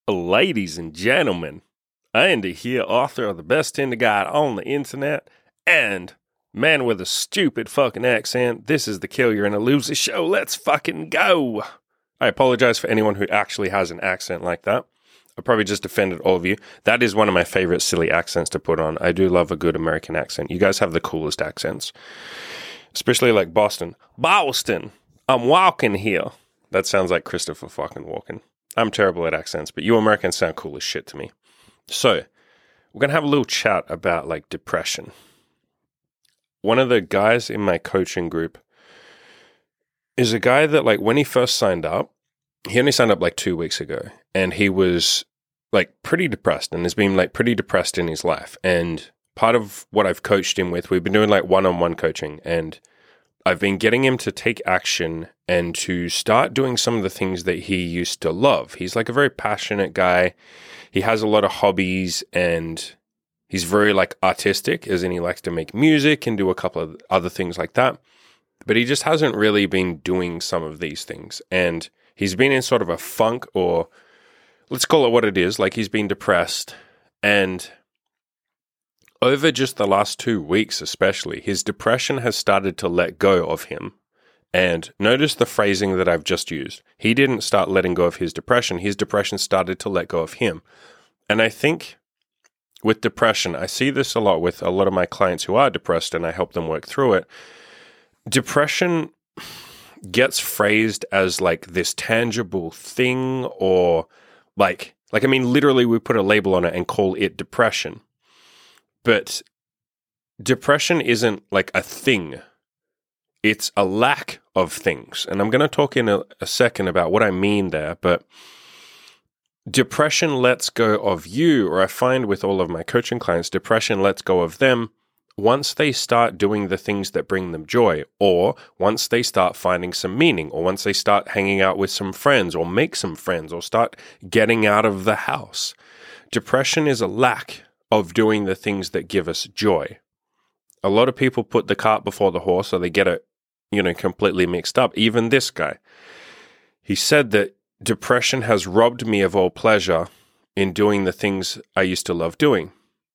Ladies and gentlemen, Andy here, author of the best Tinder guide on the internet, and man with a stupid fucking accent. This is the Kill You're Gonna Lose It show. Let's fucking go. I apologize for anyone who actually has an accent like that. I probably just offended all of you. That is one of my favorite silly accents to put on. I do love a good American accent. You guys have the coolest accents, especially like Boston. Boston, I'm walking here. That sounds like Christopher fucking Walken. I'm terrible at accents, but you Americans sound cool as shit to me. So, we're going to have a little chat about, like, depression. One of the guys in my coaching group is a guy that, like, when he first signed up, he only signed up, like, 2 weeks ago, and he was, like, pretty depressed, and has been, like, pretty depressed in his life. And part of what I've coached him with, we've been doing, like, one-on-one coaching, and I've been getting him to take action and to start doing some of the things that he used to love. He's like a very passionate guy. He has a lot of hobbies and he's very like artistic, as in he likes to make music and do a couple of other things like that. But he just hasn't really been doing some of these things. And he's been in sort of a funk, or let's call it what it is. Like, he's been depressed, and over just the last 2 weeks especially, his depression has started to let go of him. And notice the phrasing that I've just used. He didn't start letting go of his depression started to let go of him. And I think with depression, I see this a lot with a lot of my clients who are depressed, and I help them work through it. Depression gets phrased as like this tangible thing, or like I mean, literally we put a label on it and call it depression. But depression isn't like a thing. It's a lack of things. And I'm going to talk in a second about what I mean there. But depression lets go of you, or I find with all of my coaching clients, depression lets go of them once they start doing the things that bring them joy, or once they start finding some meaning, or once they start hanging out with some friends, or make some friends, or start getting out of the house. Depression is a lack of doing the things that give us joy. A lot of people put the cart before the horse, so they get it, completely mixed up. Even this guy, he said that depression has robbed me of all pleasure in doing the things I used to love doing.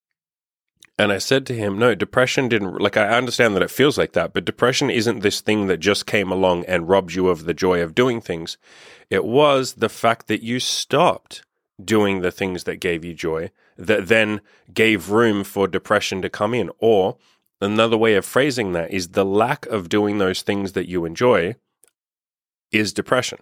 And I said to him, no, depression didn't, like, I understand that it feels like that, but depression isn't this thing that just came along and robbed you of the joy of doing things. It was the fact that you stopped doing the things that gave you joy that then gave room for depression to come in. Or another way of phrasing that is the lack of doing those things that you enjoy is depression.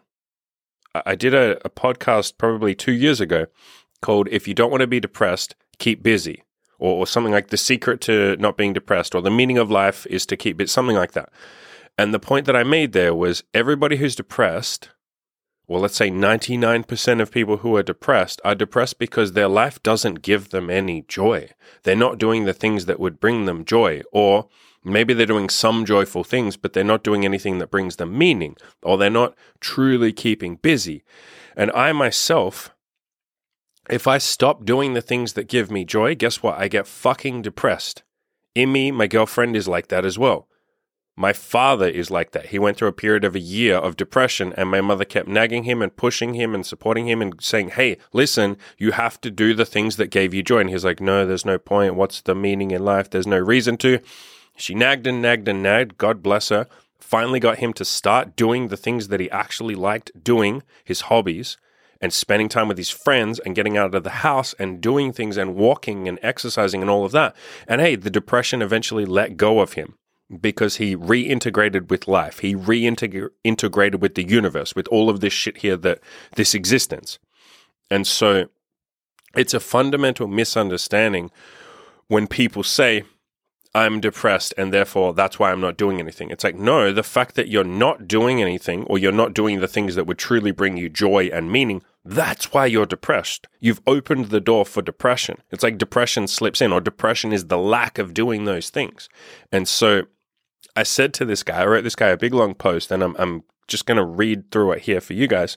I did a podcast probably 2 years ago called If You Don't Want to Be Depressed, Keep Busy, or something like The Secret to Not Being Depressed, or The Meaning of Life is to Keep It, something like that. And the point that I made there was everybody who's depressed, well, let's say 99% of people who are depressed because their life doesn't give them any joy. They're not doing the things that would bring them joy, or maybe they're doing some joyful things, but they're not doing anything that brings them meaning, or they're not truly keeping busy. And I myself, if I stop doing the things that give me joy, guess what? I get fucking depressed. Imi, my girlfriend, is like that as well. My father is like that. He went through a period of a year of depression, and my mother kept nagging him and pushing him and supporting him and saying, hey, listen, you have to do the things that gave you joy. And he's like, no, there's no point. What's the meaning in life? There's no reason to. She nagged and nagged and nagged. God bless her. Finally got him to start doing the things that he actually liked doing, his hobbies, and spending time with his friends and getting out of the house and doing things and walking and exercising and all of that. And hey, the depression eventually let go of him, because he reintegrated with life. He reintegrated with the universe, with all of this shit here, this existence. And so it's a fundamental misunderstanding when people say, I'm depressed and therefore that's why I'm not doing anything. It's like, no, the fact that you're not doing anything, or you're not doing the things that would truly bring you joy and meaning, that's why you're depressed. You've opened the door for depression. It's like depression slips in, or depression is the lack of doing those things. And so I said to this guy, I wrote this guy a big long post, and I'm just going to read through it here for you guys.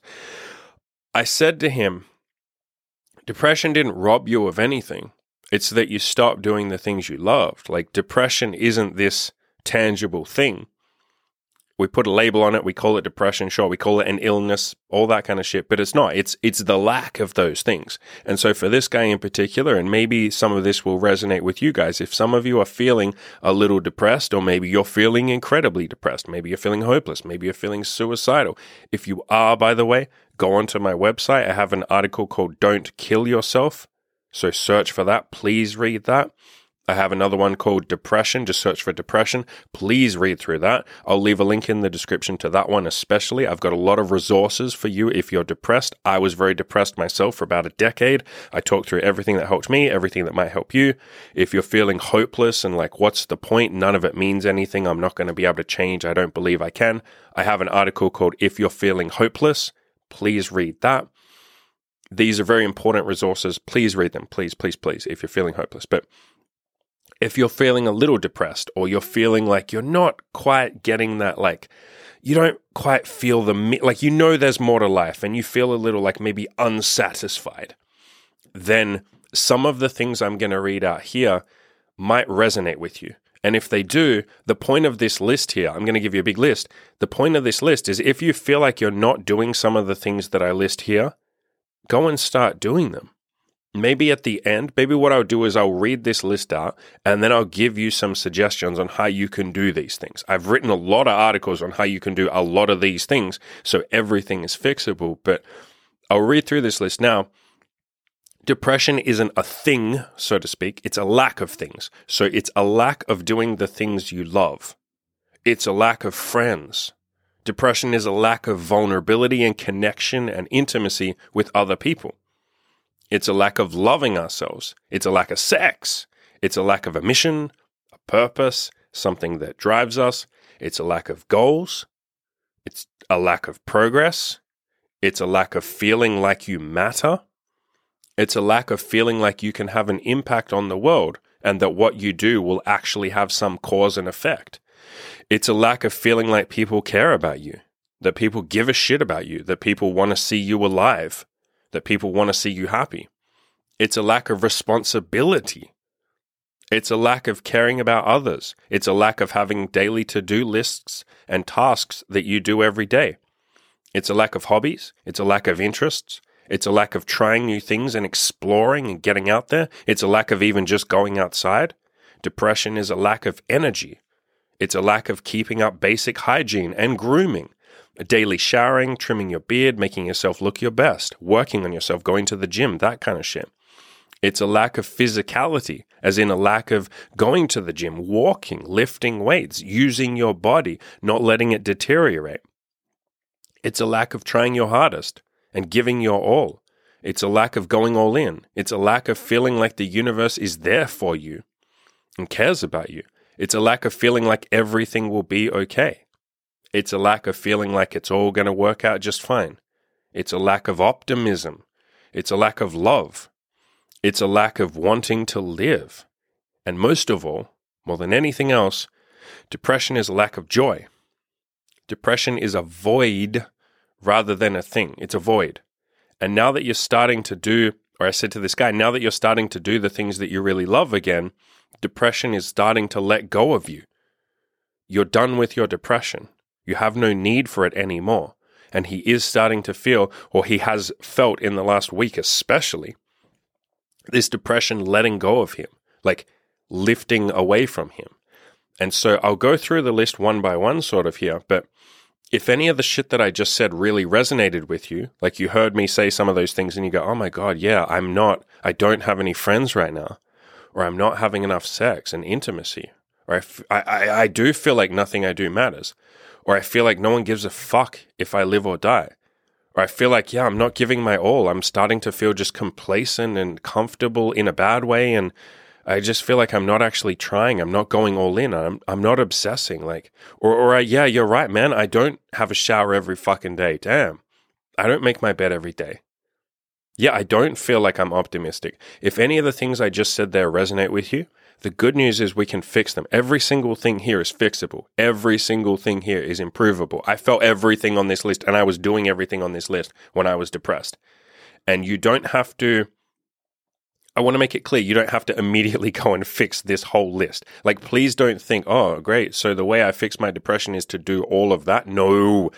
I said to him, depression didn't rob you of anything. It's that you stopped doing the things you loved. Like, depression isn't this tangible thing. We put a label on it. We call it depression. Sure, we call it an illness, all that kind of shit. But it's not. It's the lack of those things. And so for this guy in particular, and maybe some of this will resonate with you guys, if some of you are feeling a little depressed, or maybe you're feeling incredibly depressed, maybe you're feeling hopeless, maybe you're feeling suicidal. If you are, by the way, go onto my website. I have an article called Don't Kill Yourself. So search for that. Please read that. I have another one called Depression. Just search for depression. Please read through that. I'll leave a link in the description to that one especially. I've got a lot of resources for you if you're depressed. I was very depressed myself for about a decade. I talked through everything that helped me, everything that might help you. If you're feeling hopeless and like, what's the point? None of it means anything. I'm not going to be able to change. I don't believe I can. I have an article called If You're Feeling Hopeless. Please read that. These are very important resources. Please read them. Please, please, please, if you're feeling hopeless. But if you're feeling a little depressed, or you're feeling like you're not quite getting that, like you don't quite feel like you know there's more to life and you feel a little like maybe unsatisfied, then some of the things I'm going to read out here might resonate with you. And if they do, the point of this list here, I'm going to give you a big list. The point of this list is if you feel like you're not doing some of the things that I list here, go and start doing them. Maybe at the end, maybe what I'll do is I'll read this list out and then I'll give you some suggestions on how you can do these things. I've written a lot of articles on how you can do a lot of these things, so everything is fixable, but I'll read through this list now. Depression isn't a thing, so to speak. It's a lack of things. So it's a lack of doing the things you love. It's a lack of friends. Depression is a lack of vulnerability and connection and intimacy with other people. It's a lack of loving ourselves. It's a lack of sex. It's a lack of a mission, a purpose, something that drives us. It's a lack of goals. It's a lack of progress. It's a lack of feeling like you matter. It's a lack of feeling like you can have an impact on the world and that what you do will actually have some cause and effect. It's a lack of feeling like people care about you, that people give a shit about you, that people want to see you alive, that people want to see you happy. It's a lack of responsibility. It's a lack of caring about others. It's a lack of having daily to-do lists and tasks that you do every day. It's a lack of hobbies. It's a lack of interests. It's a lack of trying new things and exploring and getting out there. It's a lack of even just going outside. Depression is a lack of energy. It's a lack of keeping up basic hygiene and grooming. Daily showering, trimming your beard, making yourself look your best, working on yourself, going to the gym, that kind of shit. It's a lack of physicality, as in a lack of going to the gym, walking, lifting weights, using your body, not letting it deteriorate. It's a lack of trying your hardest and giving your all. It's a lack of going all in. It's a lack of feeling like the universe is there for you and cares about you. It's a lack of feeling like everything will be okay. It's a lack of feeling like it's all going to work out just fine. It's a lack of optimism. It's a lack of love. It's a lack of wanting to live. And most of all, more than anything else, depression is a lack of joy. Depression is a void rather than a thing. It's a void. And now that you're starting to do, or I said to this guy, now that you're starting to do the things that you really love again, depression is starting to let go of you. You're done with your depression. You have no need for it anymore. And he is starting to feel, or he has felt in the last week especially, this depression letting go of him, like lifting away from him. And so I'll go through the list one by one sort of here, but if any of the shit that I just said really resonated with you, like you heard me say some of those things and you go, oh my God, yeah, I don't have any friends right now, or I'm not having enough sex and intimacy, or I do feel like nothing I do matters, or I feel like no one gives a fuck if I live or die, or I feel like, yeah, I'm not giving my all. I'm starting to feel just complacent and comfortable in a bad way, and I just feel like I'm not actually trying. I'm not going all in. I'm not obsessing. Like, yeah, you're right, man. I don't have a shower every fucking day. Damn. I don't make my bed every day. Yeah, I don't feel like I'm optimistic. If any of the things I just said there resonate with you, the good news is we can fix them. Every single thing here is fixable. Every single thing here is improvable. I felt everything on this list, and I was doing everything on this list when I was depressed. And you don't have to I want to make it clear, you don't have to immediately go and fix this whole list. Like, please don't think, oh, great, so the way I fix my depression is to do all of that. No.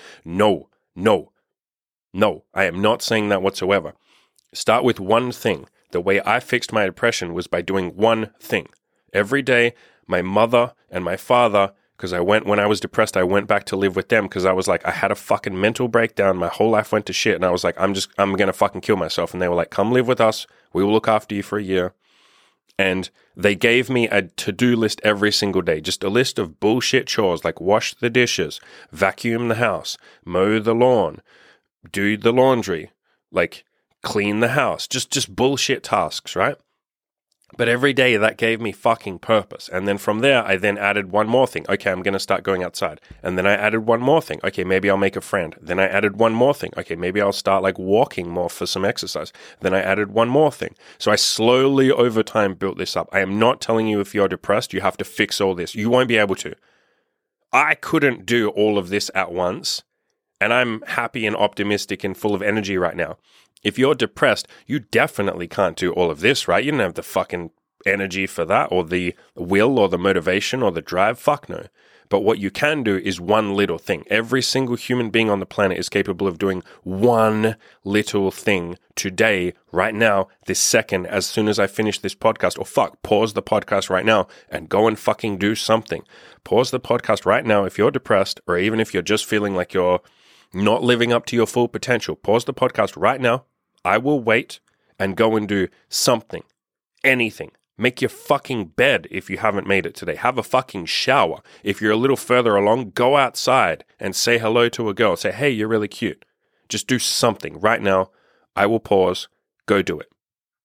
I am not saying that whatsoever. Start with one thing. The way I fixed my depression was by doing one thing. Every day, my mother and my father, because when I was depressed, I went back to live with them because I was like, I had a fucking mental breakdown. My whole life went to shit. And I was like, I'm going to fucking kill myself. And they were like, come live with us. We will look after you for a year. And they gave me a to-do list every single day, just a list of bullshit chores like wash the dishes, vacuum the house, mow the lawn, do the laundry, like clean the house, just bullshit tasks, right? But every day that gave me fucking purpose. And then from there, I then added one more thing. Okay, I'm going to start going outside. And then I added one more thing. Okay, maybe I'll make a friend. Then I added one more thing. Okay, maybe I'll start like walking more for some exercise. Then I added one more thing. So I slowly over time built this up. I am not telling you if you're depressed, you have to fix all this. You won't be able to. I couldn't do all of this at once. And I'm happy and optimistic and full of energy right now. If you're depressed, you definitely can't do all of this, right? You don't have the fucking energy for that, or the will, or the motivation, or the drive. Fuck no. But what you can do is one little thing. Every single human being on the planet is capable of doing one little thing today, right now, this second, as soon as I finish this podcast. Or pause the podcast right now and go and fucking do something. Pause the podcast right now if you're depressed, or even if you're just feeling like you're not living up to your full potential. Pause the podcast right now. I will wait and go and do something, anything. Make your fucking bed if you haven't made it today. Have a fucking shower. If you're a little further along, go outside and say hello to a girl. Say, hey, you're really cute. Just do something right now. I will pause. Go do it.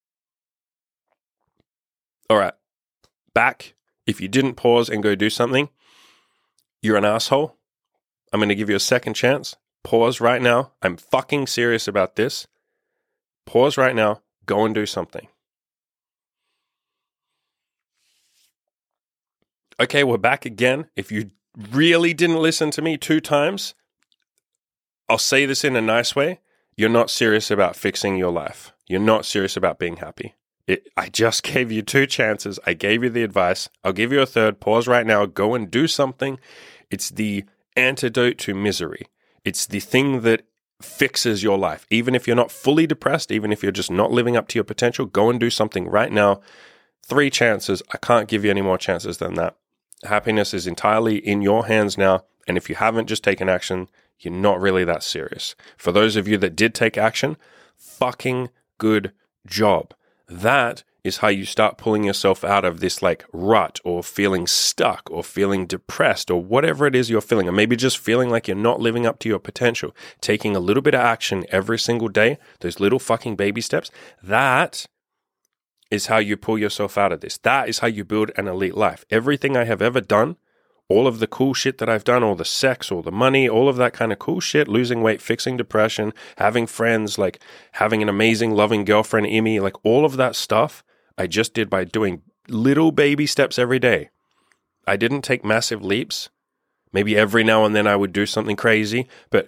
All right. Back. If you didn't pause and go do something, you're an asshole. I'm going to give you a second chance. Pause right now. I'm fucking serious about this. Pause right now. Go and do something. Okay, we're back again. If you really didn't listen to me 2 times, I'll say this in a nice way. You're not serious about fixing your life. You're not serious about being happy. I just gave you 2 chances. I gave you the advice. I'll give you a third. Pause right now. Go and do something. It's the antidote to misery. It's the thing that fixes your life. Even if you're not fully depressed, even if you're just not living up to your potential, go and do something right now. 3 chances. I can't give you any more chances than that. Happiness is entirely in your hands now. And if you haven't just taken action, you're not really that serious. For those of you that did take action, fucking good job. That is how you start pulling yourself out of this like rut, or feeling stuck, or feeling depressed, or whatever it is you're feeling, or maybe just feeling like you're not living up to your potential. Taking a little bit of action every single day, those little fucking baby steps, that is how you pull yourself out of this. That is how you build an elite life. Everything I have ever done, all of the cool shit that I've done, all the sex, all the money, all of that kind of cool shit, losing weight, fixing depression, having friends, like having an amazing, loving girlfriend, Imi, like all of that stuff, I just did by doing little baby steps every day. I didn't take massive leaps. Maybe every now and then I would do something crazy, but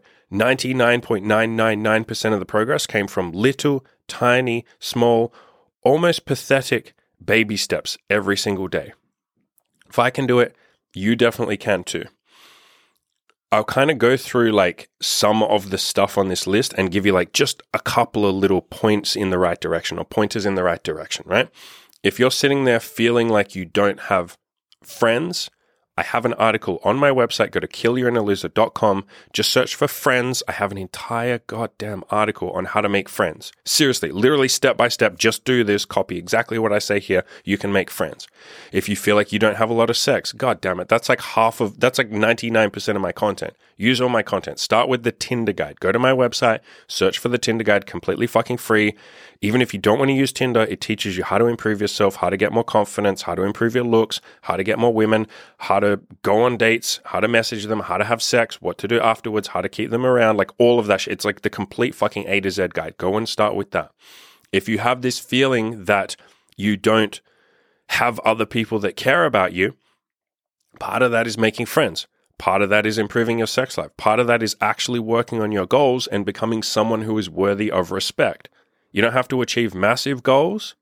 99.999% of the progress came from little, tiny, small, almost pathetic baby steps every single day. If I can do it, you definitely can too. I'll kind of go through like some of the stuff on this list and give you like just a couple of little points in the right direction, or pointers in the right direction, right? If you're sitting there feeling like you don't have friends, I have an article on my website. Go to killyourinaloser.com. Just search for friends. I have an entire goddamn article on how to make friends. Seriously, literally step by step. Just do this. Copy exactly what I say here. You can make friends. If you feel like you don't have a lot of sex, god damn it, that's like 99% of my content. Use all my content. Start with the Tinder guide. Go to my website, search for the Tinder guide, completely fucking free. Even if you don't want to use Tinder, it teaches you how to improve yourself, how to get more confidence, how to improve your looks, how to get more women, how to go on dates, how to message them, how to have sex, what to do afterwards, how to keep them around, like all of that shit. It's like the complete fucking A to Z guide. Go and start with that. If you have this feeling that you don't have other people that care about you, part of that is making friends. Part of that is improving your sex life. Part of that is actually working on your goals and becoming someone who is worthy of respect. You don't have to achieve massive goals,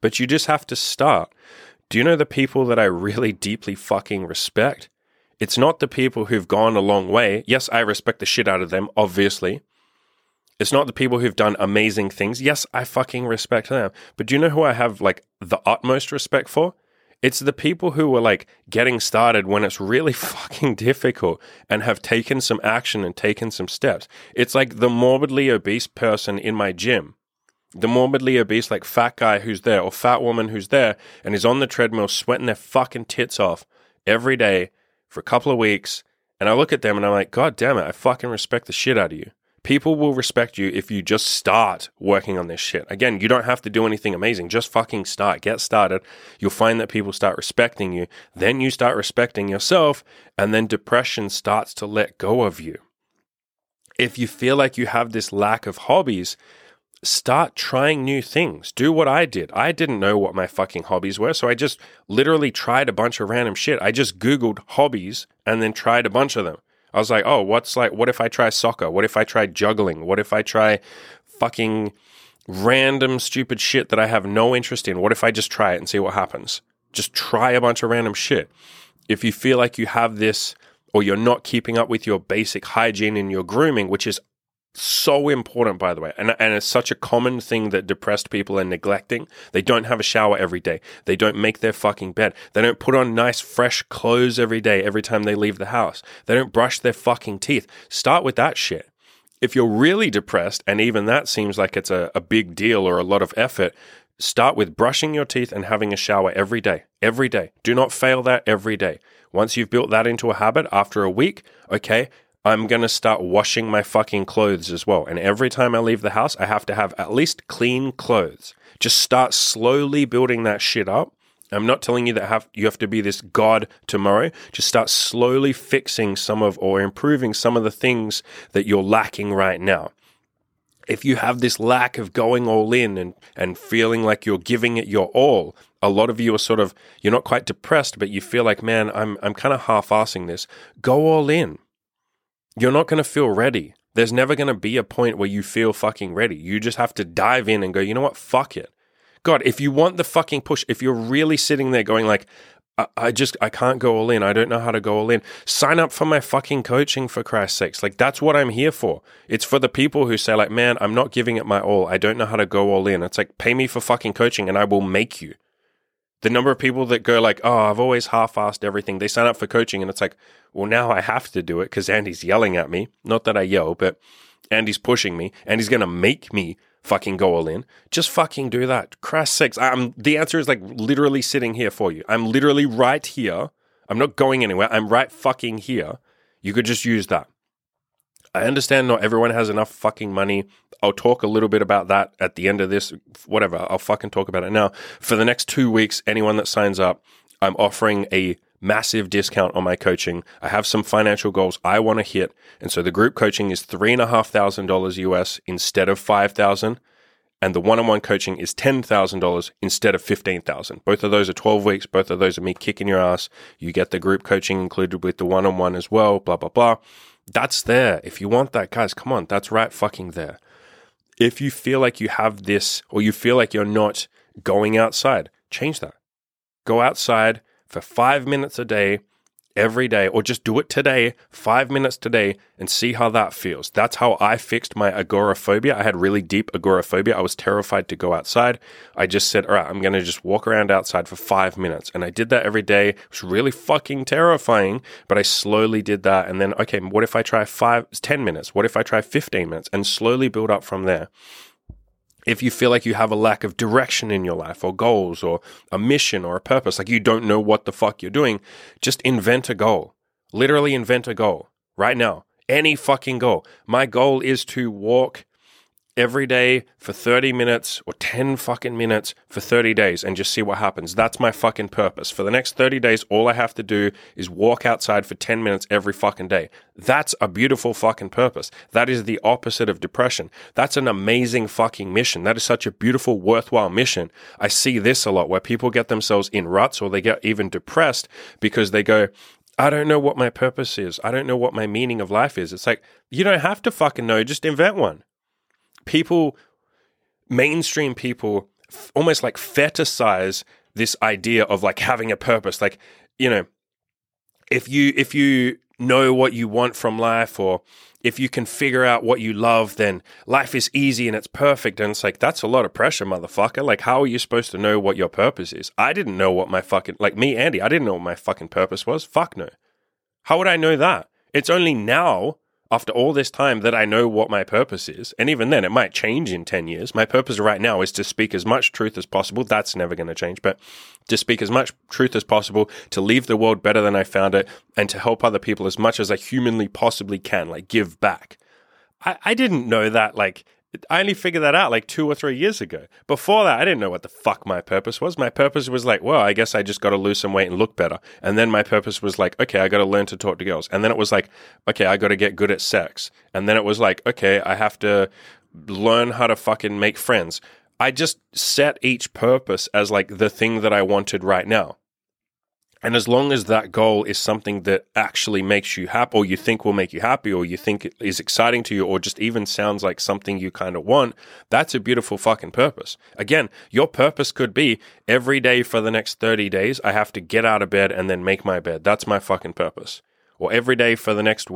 but you just have to start. Do you know the people that I really deeply fucking respect? It's not the people who've gone a long way. Yes, I respect the shit out of them, obviously. It's not the people who've done amazing things. Yes, I fucking respect them. But do you know who I have like the utmost respect for? It's the people who are like getting started when it's really fucking difficult and have taken some action and taken some steps. It's like the morbidly obese person in my gym. The morbidly obese like fat guy who's there or fat woman who's there and is on the treadmill sweating their fucking tits off every day for a couple of weeks. And I look at them and I'm like, God damn it, I fucking respect the shit out of you. People will respect you if you just start working on this shit. Again, you don't have to do anything amazing. Just fucking start. Get started. You'll find that people start respecting you. Then you start respecting yourself. And then depression starts to let go of you. If you feel like you have this lack of hobbies, start trying new things. Do what I did. I didn't know what my fucking hobbies were. So I just literally tried a bunch of random shit. I just Googled hobbies and then tried a bunch of them. I was like, oh, what if I try soccer? What if I try juggling? What if I try fucking random stupid shit that I have no interest in? What if I just try it and see what happens? Just try a bunch of random shit. If you feel like you have this or you're not keeping up with your basic hygiene and your grooming, which is so important, by the way. And it's such a common thing that depressed people are neglecting. They don't have a shower every day. They don't make their fucking bed. They don't put on nice, fresh clothes every day, every time they leave the house. They don't brush their fucking teeth. Start with that shit. If you're really depressed, and even that seems like it's a big deal or a lot of effort, start with brushing your teeth and having a shower every day. Every day. Do not fail that every day. Once you've built that into a habit, after a week, okay, I'm going to start washing my fucking clothes as well. And every time I leave the house, I have to have at least clean clothes. Just start slowly building that shit up. I'm not telling you that you have to be this god tomorrow. Just start slowly fixing or improving some of the things that you're lacking right now. If you have this lack of going all in and feeling like you're giving it your all, a lot of you are you're not quite depressed, but you feel like, man, I'm kind of half-assing this. Go all in. You're not going to feel ready. There's never going to be a point where you feel fucking ready. You just have to dive in and go, you know what? Fuck it. God, if you want the fucking push, if you're really sitting there going like, I can't go all in. I don't know how to go all in. Sign up for my fucking coaching, for Christ's sakes. Like, that's what I'm here for. It's for the people who say like, man, I'm not giving it my all. I don't know how to go all in. It's like, pay me for fucking coaching and I will make you. The number of people that go like, oh, I've always half-assed everything. They sign up for coaching and it's like, well, now I have to do it because Andy's yelling at me. Not that I yell, but Andy's pushing me and he's going to make me fucking go all in. Just fucking do that. Christ's sakes. The answer is like literally sitting here for you. I'm literally right here. I'm not going anywhere. I'm right fucking here. You could just use that. I understand not everyone has enough fucking money. I'll talk a little bit about that at the end of this. Whatever, I'll fucking talk about it now. For the next 2 weeks, anyone that signs up, I'm offering a massive discount on my coaching. I have some financial goals I want to hit. And so the group coaching is $3,500 US instead of $5,000. And the one-on-one coaching is $10,000 instead of $15,000. Both of those are 12 weeks. Both of those are me kicking your ass. You get the group coaching included with the one-on-one as well, blah, blah, blah. That's there. If you want that, guys, come on. That's right fucking there. If you feel like you have this or you feel like you're not going outside, change that. Go outside for 5 minutes a day, every day, or just do it today, 5 minutes today, and see how that feels. That's how I fixed my agoraphobia. I had really deep agoraphobia. I was terrified to go outside. I just said, all right, I'm going to just walk around outside for 5 minutes. And I did that every day. It was really fucking terrifying, but I slowly did that. And then, okay, what if I try 10 minutes? What if I try 15 minutes? And slowly build up from there. If you feel like you have a lack of direction in your life or goals or a mission or a purpose, like you don't know what the fuck you're doing, just invent a goal. Literally invent a goal right now. Any fucking goal. My goal is to walk every day for 30 minutes or 10 fucking minutes for 30 days and just see what happens. That's my fucking purpose. For the next 30 days, all I have to do is walk outside for 10 minutes every fucking day. That's a beautiful fucking purpose. That is the opposite of depression. That's an amazing fucking mission. That is such a beautiful, worthwhile mission. I see this a lot where people get themselves in ruts or they get even depressed because they go, I don't know what my purpose is. I don't know what my meaning of life is. It's like, you don't have to fucking know. Just invent one. Mainstream people almost like fetishize this idea of like having a purpose. Like, you know, if you know what you want from life, or if you can figure out what you love, then life is easy and it's perfect. And it's like, that's a lot of pressure, motherfucker. Like, how are you supposed to know what your purpose is? I didn't know what my fucking, like me, Andy, I didn't know what my fucking purpose was. Fuck no. How would I know that? It's only now, after all this time, that I know what my purpose is. And even then, it might change in 10 years. My purpose right now is to speak as much truth as possible. That's never going to change. But to speak as much truth as possible, to leave the world better than I found it, and to help other people as much as I humanly possibly can, like give back. I didn't know that, like, I only figured that out like 2 or 3 years ago. Before that, I didn't know what the fuck my purpose was. My purpose was like, well, I guess I just got to lose some weight and look better. And then my purpose was like, okay, I got to learn to talk to girls. And then it was like, okay, I got to get good at sex. And then it was like, okay, I have to learn how to fucking make friends. I just set each purpose as like the thing that I wanted right now. And as long as that goal is something that actually makes you happy, or you think will make you happy, or you think is exciting to you, or just even sounds like something you kind of want, that's a beautiful fucking purpose. Again, your purpose could be every day for the next 30 days, I have to get out of bed and then make my bed. That's my fucking purpose. Or every day for the next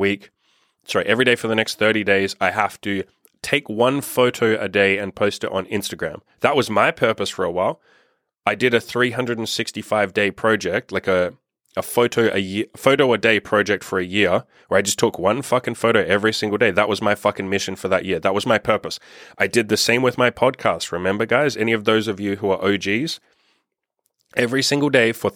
30 days, I have to take one photo a day and post it on Instagram. That was my purpose for a while. I did a 365-day project, like a photo a day project for a year, where I just took one fucking photo every single day. That was my fucking mission for that year. That was my purpose. I did the same with my podcast. Remember, guys, any of those of you who are OGs, every single day for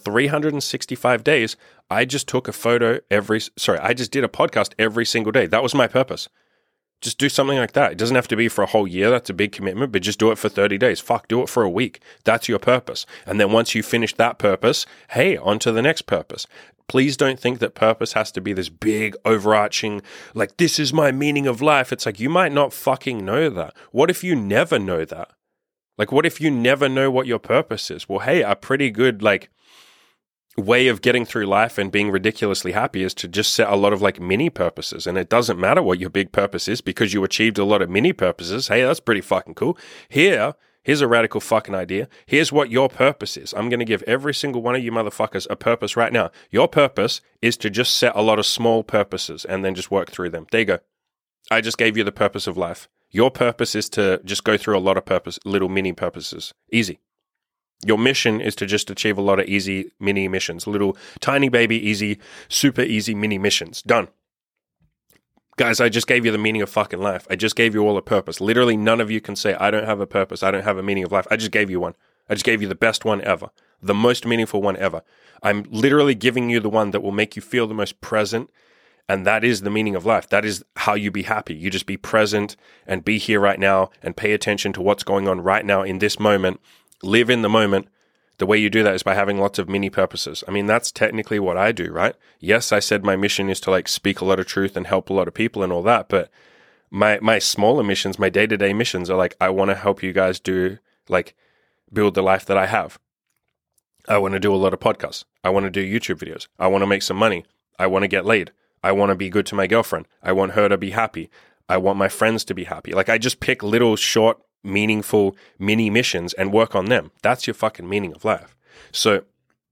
365 days, I just took a photo I just did a podcast every single day. That was my purpose. Just do something like that. It doesn't have to be for a whole year. That's a big commitment, but just do it for 30 days. Fuck, do it for a week. That's your purpose. And then once you finish that purpose, hey, on to the next purpose. Please don't think that purpose has to be this big, overarching, like, this is my meaning of life. It's like, you might not fucking know that. What if you never know that? Like, what if you never know what your purpose is? Well, hey, a pretty good, like, way of getting through life and being ridiculously happy is to just set a lot of like mini purposes. And it doesn't matter what your big purpose is, because you achieved a lot of mini purposes. Hey, that's pretty fucking cool. Here's a radical fucking idea. Here's what your purpose is. I'm going to give every single one of you motherfuckers a purpose right now. Your purpose is to just set a lot of small purposes and then just work through them. There you go. I just gave you the purpose of life. Your purpose is to just go through a lot of little mini purposes. Easy. Your mission is to just achieve a lot of easy mini missions, little tiny baby, easy, super easy mini missions. Done. Guys, I just gave you the meaning of fucking life. I just gave you all a purpose. Literally none of you can say, I don't have a purpose. I don't have a meaning of life. I just gave you one. I just gave you the best one ever, the most meaningful one ever. I'm literally giving you the one that will make you feel the most present. And that is the meaning of life. That is how you be happy. You just be present and be here right now and pay attention to what's going on right now in this moment. Live in the moment. The way you do that is by having lots of mini purposes. I mean, that's technically what I do, right? Yes, I said my mission is to like speak a lot of truth and help a lot of people and all that, but my smaller missions, my day-to-day missions are like, I want to help you guys build the life that I have. I want to do a lot of podcasts. I want to do YouTube videos. I want to make some money. I want to get laid. I want to be good to my girlfriend. I want her to be happy. I want my friends to be happy. Like, I just pick little short meaningful mini missions and work on them. That's your fucking meaning of life. So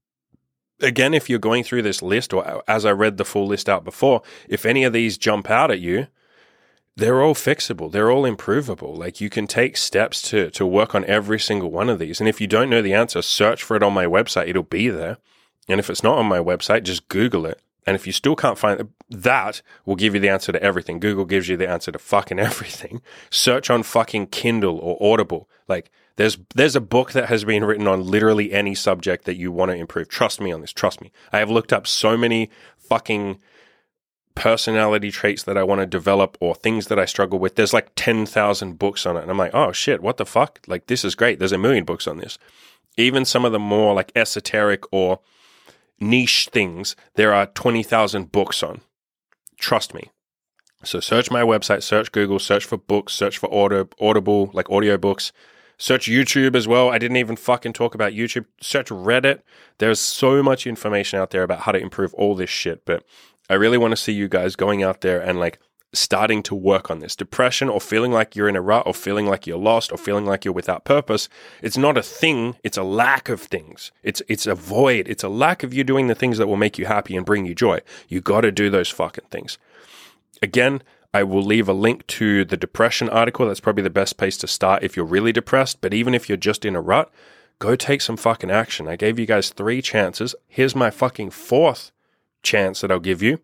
again, if you're going through this list, or as I read the full list out before, if any of these jump out at you, they're all fixable. They're all improvable. Like, you can take steps to work on every single one of these. And if you don't know the answer, search for it on my website. It'll be there. And if it's not on my website, just Google it. And if you still can't find it, that will give you the answer to everything. Google gives you the answer to fucking everything. Search on fucking Kindle or Audible. Like, there's a book that has been written on literally any subject that you want to improve. Trust me on this. Trust me. I have looked up so many fucking personality traits that I want to develop or things that I struggle with. There's like 10,000 books on it. And I'm like, oh shit, what the fuck? Like, this is great. There's a million books on this. Even some of the more like esoteric or niche things, there are 20,000 books on. Trust me. So search my website, search Google, search for books, search for Audible, like audiobooks. Search YouTube as well. I didn't even fucking talk about YouTube. Search Reddit. There's so much information out there about how to improve all this shit. But I really want to see you guys going out there and like starting to work on this. Depression or feeling like you're in a rut or feeling like you're lost or feeling like you're without purpose, it's not a thing, it's a lack of things. It's a void. It's a lack of you doing the things that will make you happy and bring you joy. You got to do those fucking things. Again, I will leave a link to the depression article. That's probably the best place to start if you're really depressed. But even if you're just in a rut, go take some fucking action. I gave you guys 3 chances. Here's my fucking 4th chance that I'll give you.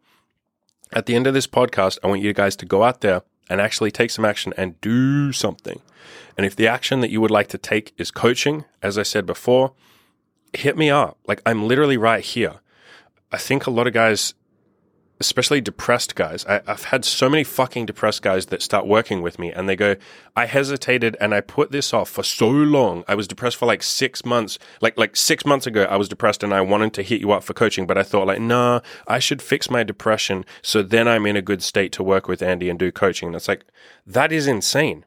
At the end of this podcast, I want you guys to go out there and actually take some action and do something. And if the action that you would like to take is coaching, as I said before, hit me up. Like, I'm literally right here. I think a lot of guys, especially depressed guys, I've had so many fucking depressed guys that start working with me and they go, I hesitated and I put this off for so long. I was depressed for like 6 months. Like 6 months ago, I was depressed and I wanted to hit you up for coaching, but I thought like, nah, I should fix my depression so then I'm in a good state to work with Andy and do coaching. And it's like, that is insane.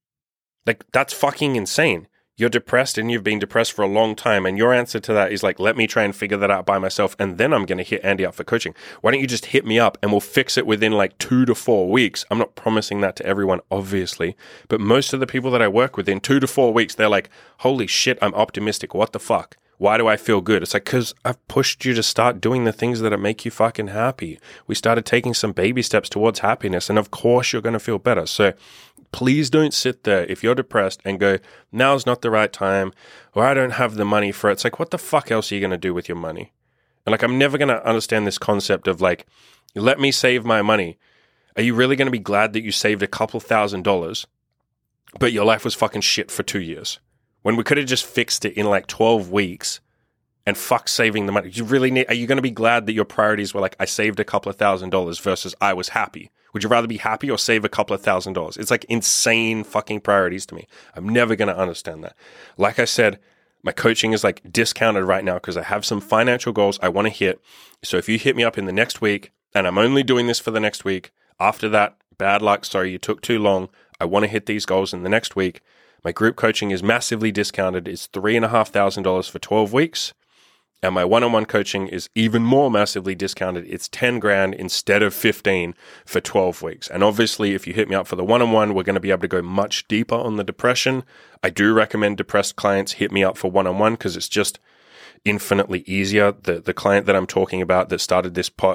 Like, that's fucking insane. You're depressed and you've been depressed for a long time. And your answer to that is like, let me try and figure that out by myself. And then I'm going to hit Andy up for coaching. Why don't you just hit me up and we'll fix it within like 2 to 4 weeks? I'm not promising that to everyone, obviously. But most of the people that I work with in 2 to 4 weeks, they're like, holy shit, I'm optimistic. What the fuck? Why do I feel good? It's like, because I've pushed you to start doing the things that make you fucking happy. We started taking some baby steps towards happiness. And of course, you're going to feel better. So please don't sit there if you're depressed and go, now's not the right time, or I don't have the money for it. It's like, what the fuck else are you going to do with your money? And like, I'm never going to understand this concept of like, let me save my money. Are you really going to be glad that you saved a couple $1,000, but your life was fucking shit for 2 years? When we could have just fixed it in like 12 weeks and fuck saving the money. Are you going to be glad that your priorities were like, I saved a couple $1,000 versus I was happy? Would you rather be happy or save a couple $1,000? It's like insane fucking priorities to me. I'm never going to understand that. Like I said, my coaching is like discounted right now because I have some financial goals I want to hit. So if you hit me up in the next week, and I'm only doing this for the next week, after that, bad luck, sorry, you took too long. I want to hit these goals in the next week. My group coaching is massively discounted. It's $3,500 for 12 weeks. And my one-on-one coaching is even more massively discounted. It's 10 grand instead of 15 for 12 weeks. And obviously, if you hit me up for the one-on-one, we're going to be able to go much deeper on the depression. I do recommend depressed clients hit me up for one-on-one because it's just infinitely easier. The client that I'm talking about that started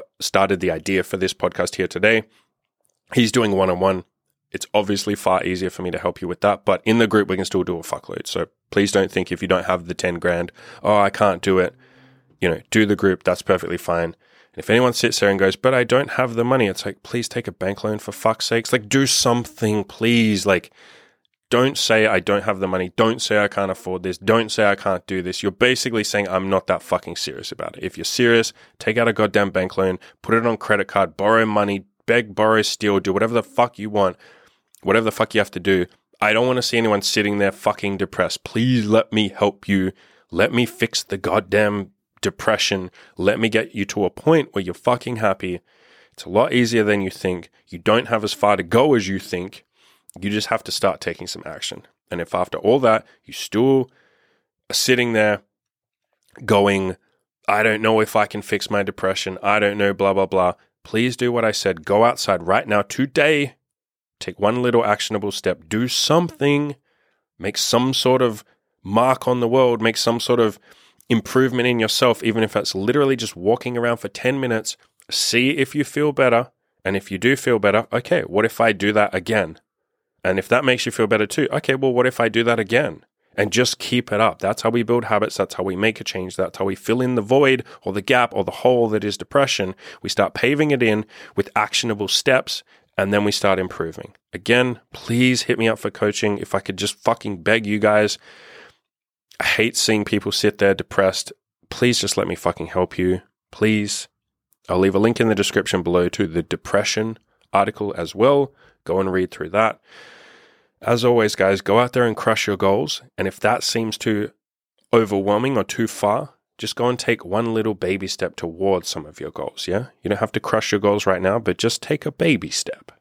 the idea for this podcast here today, he's doing one-on-one. It's obviously far easier for me to help you with that, but in the group, we can still do a fuckload. So please don't think if you don't have the 10 grand, oh, I can't do it. Do the group. That's perfectly fine. And if anyone sits there and goes, but I don't have the money, it's like, please take a bank loan for fuck's sakes. Like, do something, please. Like, don't say I don't have the money. Don't say I can't afford this. Don't say I can't do this. You're basically saying I'm not that fucking serious about it. If you're serious, take out a goddamn bank loan, put it on credit card, borrow money, beg, borrow, steal, do whatever the fuck you want. Whatever the fuck you have to do. I don't want to see anyone sitting there fucking depressed. Please let me help you. Let me fix the goddamn depression. Let me get you to a point where you're fucking happy. It's a lot easier than you think. You don't have as far to go as you think. You just have to start taking some action. And if after all that, you still are sitting there going, I don't know if I can fix my depression. I don't know, blah, blah, blah. Please do what I said. Go outside right now, today. Take one little actionable step. Do something. Make some sort of mark on the world. Make some sort of improvement in yourself, even if it's literally just walking around for 10 minutes. See if you feel better. And if you do feel better, okay, what if I do that again? And if that makes you feel better too, okay, well, what if I do that again? And just keep it up. That's how we build habits. That's how we make a change. That's how we fill in the void or the gap or the hole that is depression. We start paving it in with actionable steps. And then we start improving. Again, please hit me up for coaching. If I could just fucking beg you guys. I hate seeing people sit there depressed. Please just let me fucking help you. Please. I'll leave a link in the description below to the depression article as well. Go and read through that. As always, guys, go out there and crush your goals. And if that seems too overwhelming or too far, just go and take one little baby step towards some of your goals, yeah? You don't have to crush your goals right now, but just take a baby step.